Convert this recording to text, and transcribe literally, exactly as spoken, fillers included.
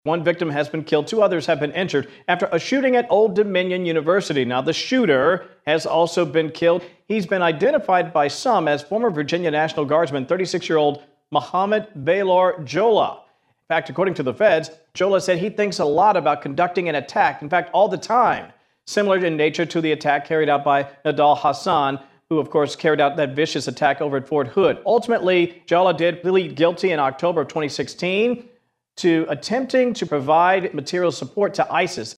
One victim has been killed. Two others have been injured after a shooting at Old Dominion University. Now, the shooter has also been killed. He's been identified by some as former Virginia National Guardsman, thirty-six-year-old Mohammed Baylor Jola. In fact, according to the feds, Jola said he thinks a lot about conducting an attack, in fact, all the time, similar in nature to the attack carried out by Nidal Hasan, who, of course, carried out that vicious attack over at Fort Hood. Ultimately, Jola did plead guilty in October of twenty sixteen to attempting to provide material support to ISIS.